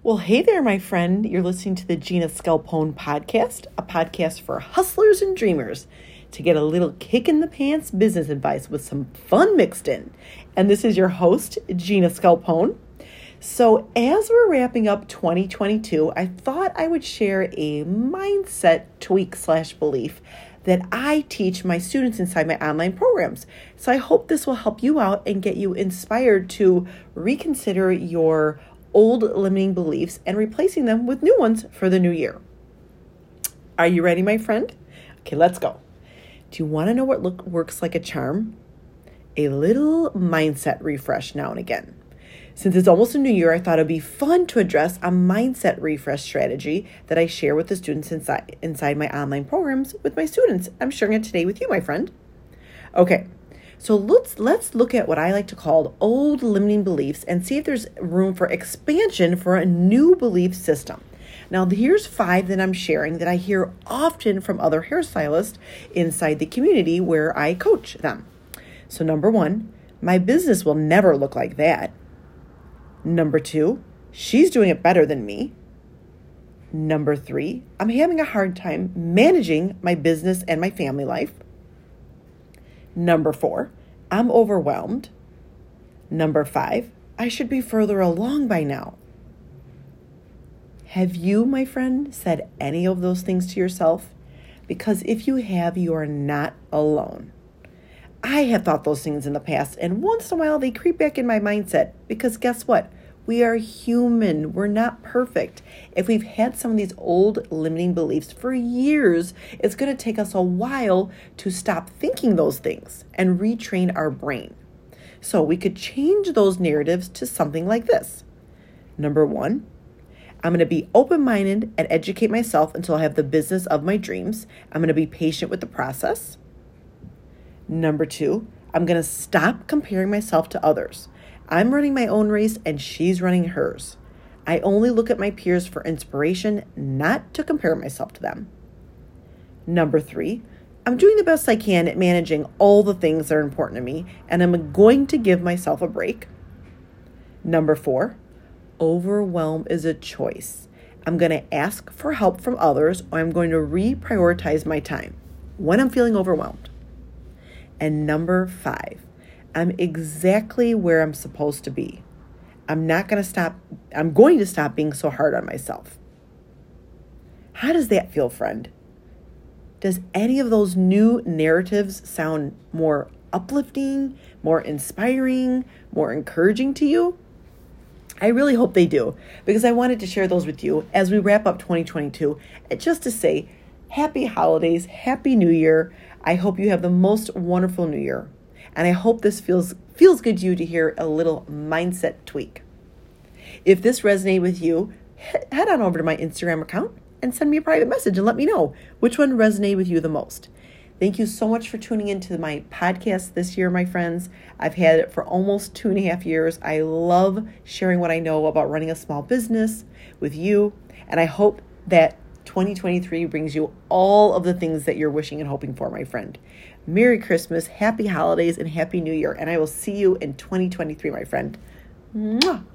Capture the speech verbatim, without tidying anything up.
Well, hey there, my friend. You're listening to the Gina Scarpone podcast, a podcast for hustlers and dreamers to get a little kick in the pants business advice with some fun mixed in. And this is your host, Gina Scarpone. So as we're wrapping up twenty twenty-two, I thought I would share a mindset tweak slash belief that I teach my students inside my online programs. So I hope this will help you out and get you inspired to reconsider your old limiting beliefs and replacing them with new ones for the new year. Are you ready, my friend? Okay, let's go. Do you want to know what look, works like a charm? A little mindset refresh now and again. Since it's almost a new year, I thought it'd be fun to address a mindset refresh strategy that I share with the students inside, inside my online programs with my students. I'm sharing it today with you, my friend. Okay. So let's let's look at what I like to call old limiting beliefs and see if there's room for expansion for a new belief system. Now, here's five that I'm sharing that I hear often from other hairstylists inside the community where I coach them. So number one, my business will never look like that. Number two, she's doing it better than me. Number three, I'm having a hard time managing my business and my family life. Number four, I'm overwhelmed. Number five, I should be further along by now. Have you, my friend, said any of those things to yourself? Because if you have, you are not alone. I have thought those things in the past, and once in a while they creep back in my mindset because guess what? We are human. We're not perfect. If we've had some of these old limiting beliefs for years, it's going to take us a while to stop thinking those things and retrain our brain. So we could change those narratives to something like this. Number one, I'm going to be open-minded and educate myself until I have the business of my dreams. I'm going to be patient with the process. Number two, I'm going to stop comparing myself to others. I'm running my own race and she's running hers. I only look at my peers for inspiration, not to compare myself to them. Number three, I'm doing the best I can at managing all the things that are important to me, and I'm going to give myself a break. Number four, overwhelm is a choice. I'm going to ask for help from others, or I'm going to reprioritize my time when I'm feeling overwhelmed. And number five, I'm exactly where I'm supposed to be. I'm not going to stop. I'm going to stop being so hard on myself. How does that feel, friend? Does any of those new narratives sound more uplifting, more inspiring, more encouraging to you? I really hope they do, because I wanted to share those with you as we wrap up twenty twenty-two, and just to say happy holidays, happy new year. I hope you have the most wonderful new year. And I hope this feels feels good to you to hear a little mindset tweak. If this resonated with you, head on over to my Instagram account and send me a private message and let me know which one resonated with you the most. Thank you so much for tuning into my podcast this year, my friends. I've had it for almost two and a half years. I love sharing what I know about running a small business with you. And I hope that twenty twenty-three brings you all of the things that you're wishing and hoping for, my friend. Merry Christmas, happy holidays, and happy new year. And I will see you in twenty twenty-three, my friend. Mwah!